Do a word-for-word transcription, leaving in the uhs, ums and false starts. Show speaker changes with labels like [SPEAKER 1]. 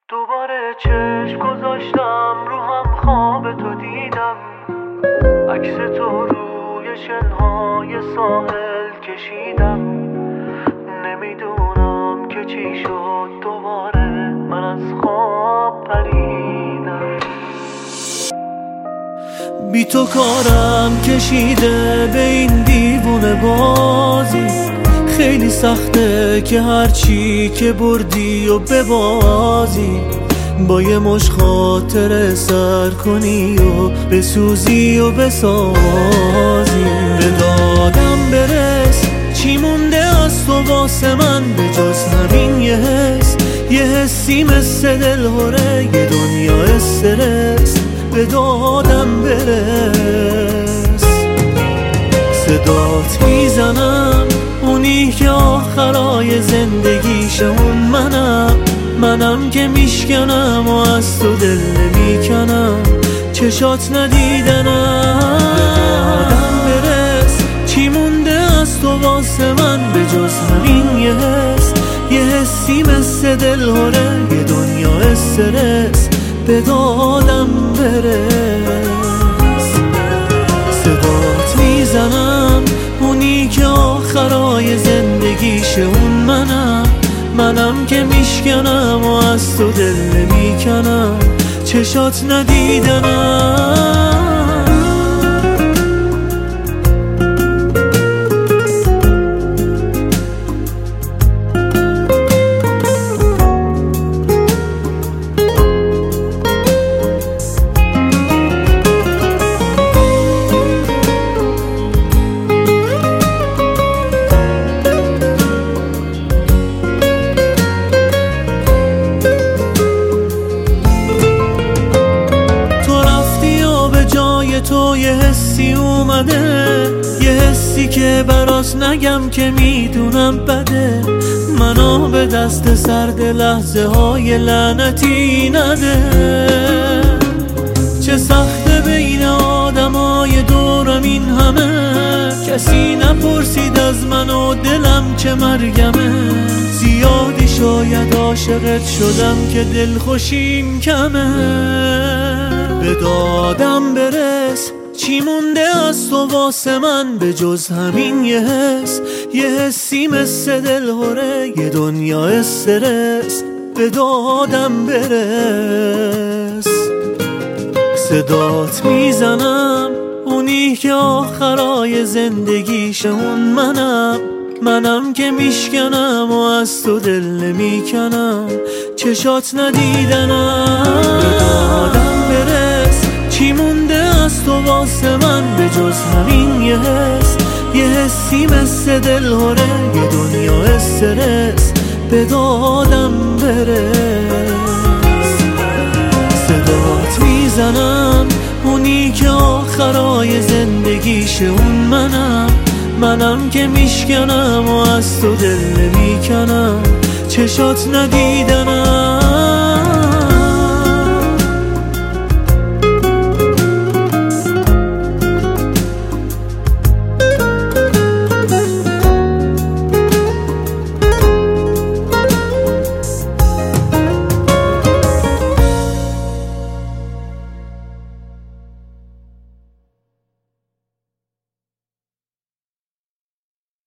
[SPEAKER 1] دوباره چشم گذاشتم رو هم خواب تو دیدم، عکس تو روی شنهای ساحل کشیدم. نمیدونم که چی شد دوباره من از خواب پریدم. بی تو کارم کشیده به این دیوونه بازی، خیلی سخته که هرچی که بردی و ببازی، با یه مش خاطره سر کنی و بسوزی و بسازی. به دادم برس چی مونده از تو واسه من به جز همین یه حس، یه حسی مثل دلهوره یه دنیا استرس. به دادم برس صدات میزنم، اونی که آخرای زندگیشه اون منم، منم که میشکنم و از تو دل نمیکنم، چشات ندیدنم. به دادم برس چی مونده از تو واسه من به جز همین یه حس، یه حسی مثل دلهوره یه دنیا استرس. به دادم برس صدات میزنم، اونی که آخرای زندگیشه اون منم، منم که میشکنم و از تو دل نمیکنم، چشات ندیدنم. تو یه حسی اومده، یه حسی که براش نگم که میدونم بده، منو به دست سرد لحظه های لعنتی نده. چه سخته بین آدم های دورم این همه، کسی نپرسید از من و دلم چه مرگمه. زیادی شاید عاشقت شدم که دل خوشیم کمه. به دادم برس چی مونده از تو واسه من به جز همین یه حس، یه حسی مثل دلهوره یه دنیا استرس. به دادم برس صدات میزنم، اونی که آخرای زندگیشه اون منم، منم که میشکنم و از تو دل نمیکنم، چشات ندیدنم. به دادم برس چی مونده از تو واسه من به جز همین یه حس، یه حسی مثل دلهوره یه دنیا استرس. به دادم برس صدات میزنم، اونی که آخرای زندگیشه اون منم، منم که میشکنم و از تو دل نمیکنم، چشات ندیدنم.